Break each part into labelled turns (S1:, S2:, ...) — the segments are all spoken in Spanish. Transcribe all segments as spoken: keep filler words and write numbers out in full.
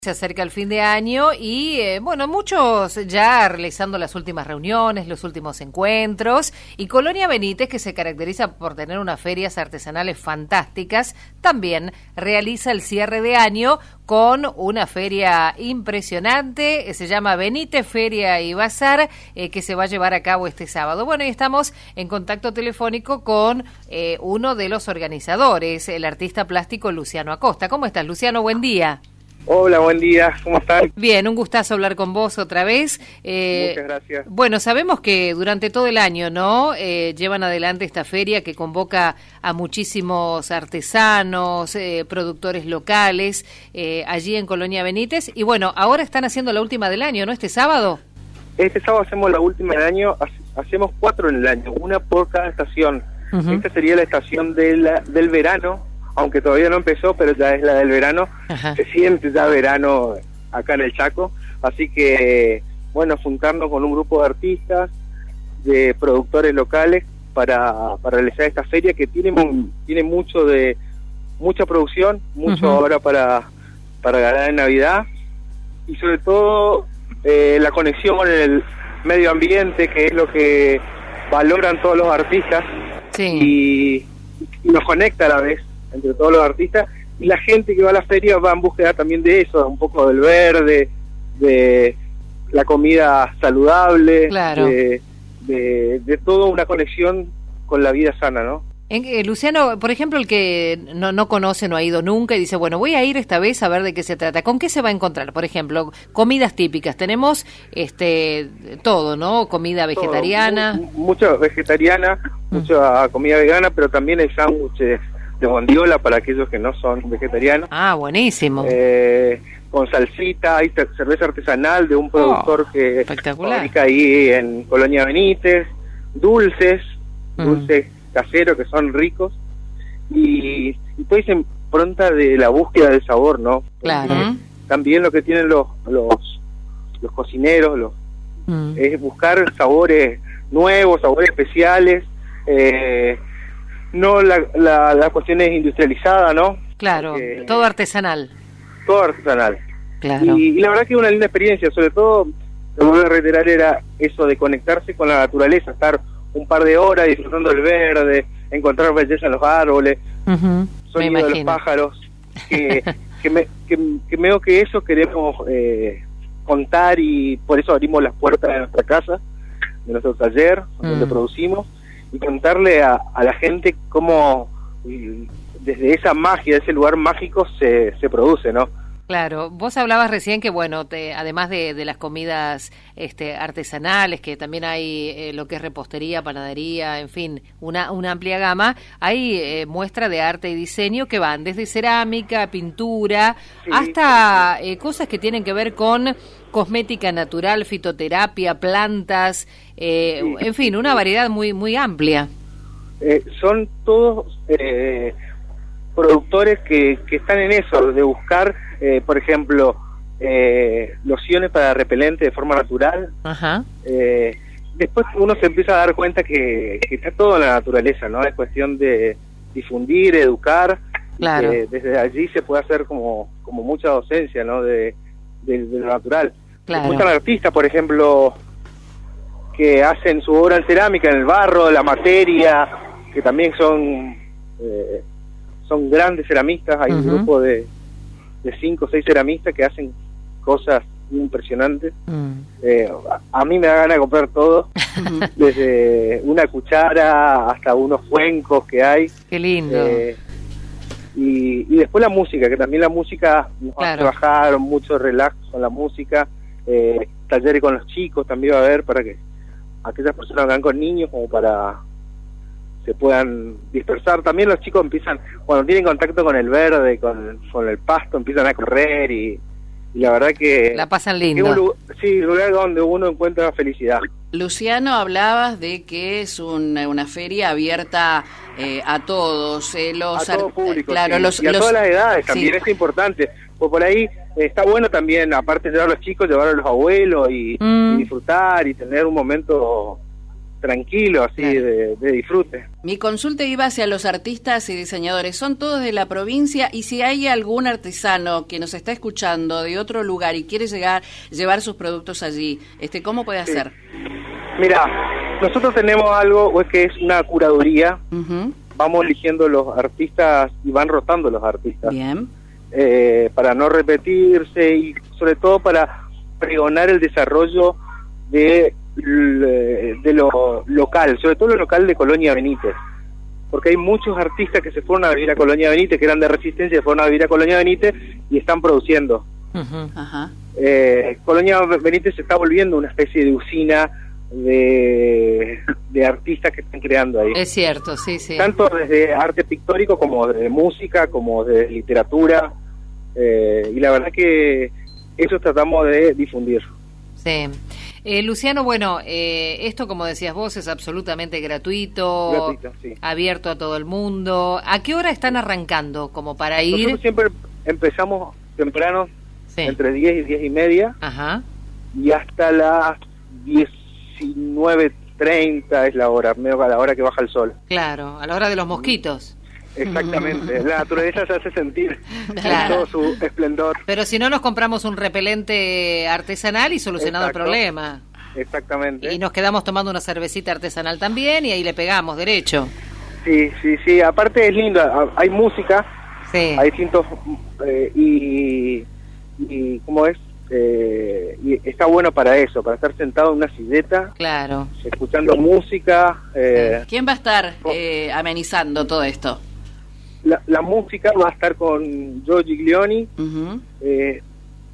S1: Se acerca el fin de año y, eh, bueno, muchos ya realizando las últimas reuniones, los últimos encuentros. Y Colonia Benítez, que se caracteriza por tener unas ferias artesanales fantásticas, también realiza el cierre de año con una feria impresionante. Se llama Benítez Feria y Bazar, eh, que se va a llevar a cabo este sábado. Bueno, y estamos en contacto telefónico con eh, uno de los organizadores, el artista plástico Luciano Acosta. ¿Cómo estás, Luciano? Buen día.
S2: Hola, buen día, ¿cómo están?
S1: Bien, un gustazo hablar con vos otra vez.
S2: Eh, Muchas gracias.
S1: Bueno, sabemos que durante todo el año, ¿no? Eh, llevan adelante esta feria que convoca a muchísimos artesanos, eh, productores locales, eh, allí en Colonia Benítez. Y bueno, ahora están haciendo la última del año, ¿no? Este sábado.
S2: Este sábado hacemos la última del año, hacemos cuatro en el año, una por cada estación. Uh-huh. Esta sería la estación de la, del verano, aunque todavía no empezó, pero ya es la del verano. Ajá. Se siente ya verano acá en el Chaco, así que, bueno, juntarnos con un grupo de artistas, de productores locales, para, para realizar esta feria que tiene, tiene mucho de mucha producción, mucho uh-huh. ahora para, para ganar en Navidad, y sobre todo eh, la conexión con el medio ambiente, que es lo que valoran todos los artistas, sí. y, y nos conecta a la vez entre todos los artistas, y la gente que va a la feria va en búsqueda también de eso, un poco del verde, de la comida saludable,
S1: claro.
S2: de, de, de toda una conexión con la vida sana, ¿no?
S1: En, eh, Luciano, por ejemplo, el que no, no conoce, no ha ido nunca y dice, bueno, voy a ir esta vez a ver de qué se trata. ¿Con qué se va a encontrar? Por ejemplo, comidas típicas. Tenemos este todo, ¿no? Comida vegetariana.
S2: Todo, mu mucha vegetariana, mm. mucha comida vegana, pero también hay sándwiches de bondiola para aquellos que no son vegetarianos.
S1: Ah, buenísimo.
S2: Eh, con salsita, hay cerveza artesanal de un productor oh, que fabrica ahí en Colonia Benítez, dulces, mm. dulces caseros que son ricos, y, y todo se impronta de la búsqueda del sabor, ¿no?
S1: Claro.
S2: Eh, también lo que tienen los los, los cocineros los, mm. es buscar sabores nuevos, sabores especiales, eh, no la, la, la cuestión es industrializada, ¿no?
S1: Claro, Porque, todo artesanal.
S2: Todo artesanal.
S1: Claro.
S2: Y, y la verdad que es una linda experiencia, sobre todo, lo que voy a reiterar era eso de conectarse con la naturaleza, estar un par de horas disfrutando del verde, encontrar belleza en los árboles,
S1: uh-huh.
S2: sonido de los pájaros, que, que, me, que, que veo que eso queremos eh, contar, y por eso abrimos las puertas de nuestra casa, de nuestro taller, uh-huh. donde producimos, y contarle a, a la gente cómo desde esa magia, ese lugar mágico se, se produce, ¿no?
S1: Claro, vos hablabas recién que, bueno, te, además de, de las comidas este, artesanales, que también hay eh, lo que es repostería, panadería, en fin, una, una amplia gama, hay eh, muestra de arte y diseño que van desde cerámica, pintura, sí, hasta sí, sí. Eh, cosas que tienen que ver con cosmética natural, fitoterapia, plantas, eh, sí, en fin, una variedad muy muy amplia.
S2: Eh, son todos eh, productores que, que están en eso, de buscar, eh, por ejemplo, eh, lociones para repelente de forma natural.
S1: Ajá.
S2: Eh, después uno se empieza a dar cuenta que, que está todo en la naturaleza, ¿no? Es cuestión de difundir, educar,
S1: claro.
S2: y que desde allí se puede hacer como, como mucha docencia, ¿no? De, de, de lo natural.
S1: Claro.
S2: Después están artistas, por ejemplo, que hacen su obra en cerámica, en el barro, la materia, que también son eh, son grandes ceramistas. Hay uh-huh. un grupo de, de cinco o seis ceramistas que hacen cosas impresionantes. Uh-huh. eh, a, a mí me da ganas de comprar todo, desde una cuchara hasta unos cuencos que hay.
S1: Qué lindo.
S2: Eh, y, y después la música, que también la música nos
S1: claro.
S2: va a trabajar mucho relax con la música. Eh, talleres con los chicos también va a haber, para que aquellas personas que van con niños, como para se puedan dispersar. También los chicos empiezan, cuando tienen contacto con el verde, con, con el pasto, empiezan a correr, y, y la verdad que
S1: la pasan lindo.
S2: Es un lugar, sí, un lugar donde uno encuentra felicidad.
S3: Luciano, hablabas de que es una, una feria abierta eh, a todos, eh, los
S2: a todo público,
S3: claro,
S2: sí.
S3: los,
S2: y a
S3: los,
S2: todas las edades también,
S3: sí.
S2: es importante, pues por ahí eh, está bueno también, aparte de llevar a los chicos, llevar a los abuelos y, mm. y disfrutar y tener un momento tranquilo, así, claro. de, de disfrute.
S3: Mi consulta iba hacia los artistas y diseñadores. ¿Son todos de la provincia? Y si hay algún artesano que nos está escuchando de otro lugar y quiere llegar, llevar sus productos allí, este, ¿cómo puede hacer?
S2: Sí. Mira, nosotros tenemos algo que es una curaduría. Uh-huh. Vamos eligiendo los artistas y van rotando los artistas.
S3: Bien.
S2: Eh, para no repetirse y sobre todo para pregonar el desarrollo de, de lo local, sobre todo lo local de Colonia Benítez, porque hay muchos artistas que se fueron a vivir a Colonia Benítez, que eran de Resistencia, se fueron a vivir a Colonia Benítez y están produciendo.
S3: Uh-huh. Ajá.
S2: Eh, Colonia Benítez se está volviendo una especie de usina de, de artistas que están creando ahí.
S1: Es cierto, sí, sí.
S2: Tanto desde arte pictórico como desde música, como desde literatura, eh, y la verdad que eso tratamos de difundir.
S1: Sí. Eh, Luciano, bueno, eh, esto como decías vos es absolutamente gratuito,
S2: gratuito, sí.
S1: abierto a todo el mundo. ¿A qué hora están arrancando como para ir?
S2: Nosotros siempre empezamos temprano, sí. entre diez y diez y media.
S1: Ajá.
S2: Y hasta las diecinueve treinta es la hora, medio a la hora que baja el sol.
S1: Claro, a la hora de los mosquitos.
S2: Exactamente, la naturaleza se hace sentir claro. en todo su esplendor.
S1: Pero si no, nos compramos un repelente artesanal y solucionado Exacto. el problema.
S2: Exactamente.
S1: Y nos quedamos tomando una cervecita artesanal también y ahí le pegamos derecho.
S2: Sí, sí, sí, aparte es lindo, hay música,
S1: sí.
S2: hay distintos, eh, y, y ¿cómo es? Eh, y está bueno para eso, para estar sentado en una silleta,
S1: claro,
S2: escuchando música. Eh,
S3: ¿Quién va a estar eh, amenizando todo esto?
S2: La, la música va a estar con Joe Giglioni, uh-huh. eh,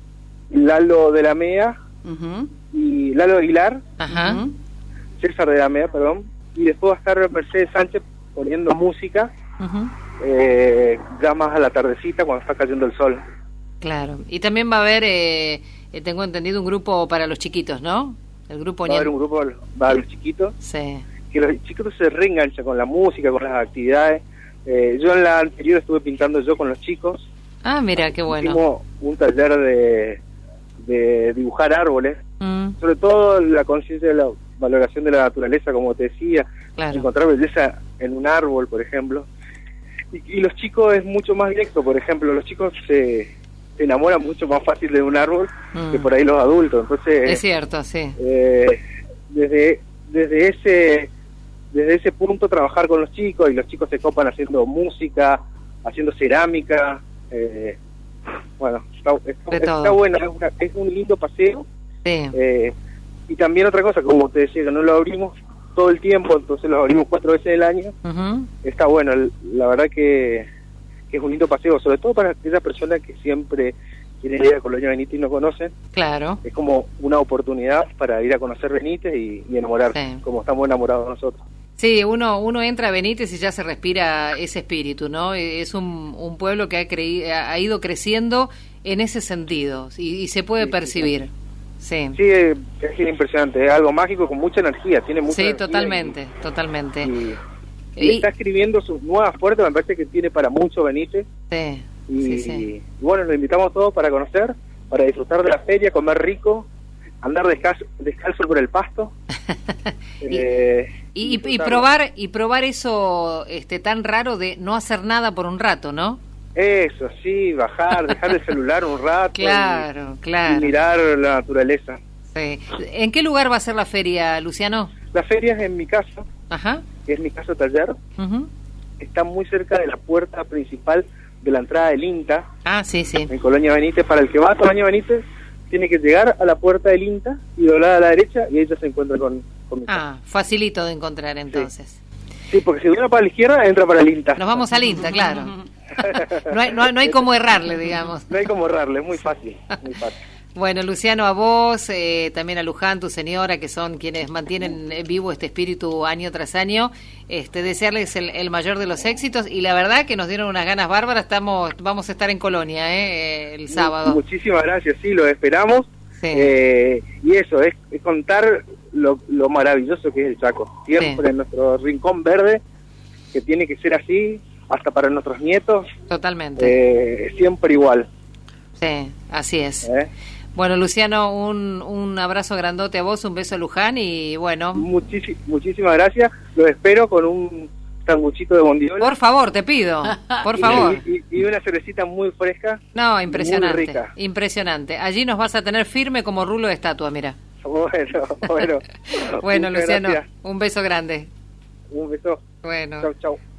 S2: Lalo de la Mea, uh-huh. y Lalo Aguilar,
S1: uh-huh.
S2: César de la Mea, perdón, y después va a estar Mercedes Sánchez poniendo música, uh-huh. eh, ya más a la tardecita cuando está cayendo el sol.
S1: Claro, y también va a haber, eh, tengo entendido, un grupo para los chiquitos, ¿no? El grupo
S2: Va a haber un grupo para los chiquitos,
S1: sí.
S2: que los chiquitos se reenganchan con la música, con las actividades. Eh, yo en la anterior estuve pintando yo con los chicos.
S1: Ah, mira, qué bueno.
S2: Hicimos un taller de, de dibujar árboles, mm. sobre todo la conciencia de la valoración de la naturaleza, como te decía,
S1: claro.
S2: encontrar belleza en un árbol, por ejemplo. Y, y los chicos es mucho más directo, por ejemplo, los chicos se, se enamoran mucho más fácil de un árbol mm. que por ahí los adultos. Entonces,
S1: es cierto, sí.
S2: Eh, desde, desde ese... Desde ese punto trabajar con los chicos, y los chicos se copan haciendo música, haciendo cerámica, eh, bueno, está, está, está bueno, es, una, es un lindo paseo.
S1: Sí.
S2: Eh, y también otra cosa, como te decía, que no lo abrimos todo el tiempo, entonces lo abrimos cuatro veces al año. Uh-huh. Está bueno, la verdad que, que es un lindo paseo, sobre todo para aquellas personas que siempre quieren ir a Colonia Benítez y no conocen.
S1: Claro.
S2: Es como una oportunidad para ir a conocer Benítez y, y enamorarse, sí. como estamos enamorados nosotros.
S1: Sí, uno uno entra a Benítez y ya se respira ese espíritu, ¿no? Es un, un pueblo que ha, creí, ha ido creciendo en ese sentido y, y se puede sí, percibir. Sí,
S2: sí, es, es impresionante, es algo mágico con mucha energía, tiene mucha
S1: sí,
S2: energía.
S1: Totalmente,
S2: y,
S1: totalmente.
S2: Y, y, y está escribiendo sus nuevas puertas, me parece que tiene para mucho Benítez.
S1: Sí,
S2: y,
S1: sí, sí.
S2: y bueno, los invitamos todos para conocer, para disfrutar de la feria, comer rico, andar descalzo, descalzo por el pasto.
S1: eh, y, y, y probar y probar eso este tan raro de no hacer nada por un rato, ¿no?
S2: Eso, sí, bajar, dejar el celular un rato.
S1: Claro,
S2: y,
S1: claro.
S2: Y mirar la naturaleza.
S1: Sí. ¿En qué lugar va a ser la feria, Luciano?
S2: La feria es en mi casa,
S1: Ajá.
S2: que es mi casa taller.
S1: Uh-huh.
S2: Está muy cerca de la puerta principal de la entrada del INTA.
S1: Ah, sí, sí.
S2: En Colonia Benítez. Para el que va a Colonia Benítez, tiene que llegar a la puerta del INTA y doblar a la derecha y ahí ya se encuentra con, con mi casa.
S1: Ah, facilito de encontrar entonces.
S2: Sí, sí, porque si viene para la izquierda, entra para el INTA.
S1: Nos vamos al INTA, claro. No hay, no, no hay cómo errarle, digamos.
S2: No hay cómo errarle, es muy fácil, muy fácil.
S1: Bueno, Luciano, a vos, eh, también a Luján, tu señora, que son quienes mantienen vivo este espíritu año tras año, este, desearles el, el mayor de los éxitos, y la verdad que nos dieron unas ganas bárbaras. Estamos, vamos a estar en Colonia eh, el sábado.
S2: Muchísimas gracias, sí, lo esperamos.
S1: Sí.
S2: Eh, y eso, es, es contar lo, lo maravilloso que es el Chaco. Siempre sí. En nuestro rincón verde, que tiene que ser así, hasta para nuestros nietos.
S1: Totalmente.
S2: Eh, siempre igual.
S1: Sí, así es.
S2: ¿Eh?
S1: Bueno, Luciano, un, un abrazo grandote a vos, un beso a Luján y bueno.
S2: Muchísi- muchísimas gracias, los espero con un sanguchito de bondiola.
S1: Por favor, te pido, por
S2: y,
S1: favor.
S2: Y, y una cervecita muy fresca.
S1: No, impresionante,
S2: muy rica.
S1: impresionante. Allí nos vas a tener firme como rulo de estatua, mira.
S2: Bueno, bueno.
S1: Bueno,
S2: Muchas
S1: Luciano,
S2: gracias.
S1: un beso grande.
S2: Un beso.
S1: Bueno.
S2: Chau, chau.